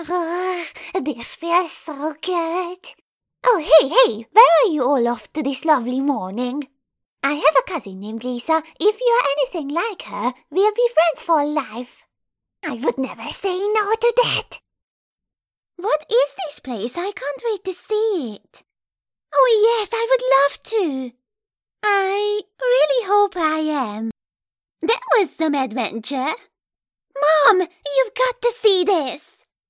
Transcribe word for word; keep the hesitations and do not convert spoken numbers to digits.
Oh, this feels so good. Oh, hey, hey, where are you all off to this lovely morning? I have a cousin named Lisa. If you are anything like her, we'll be friends for life. I would never say no to that. What is this place? I can't wait to see it. Oh, yes, I would love to. I really hope I am. That was some adventure. Mom, you've got to see this.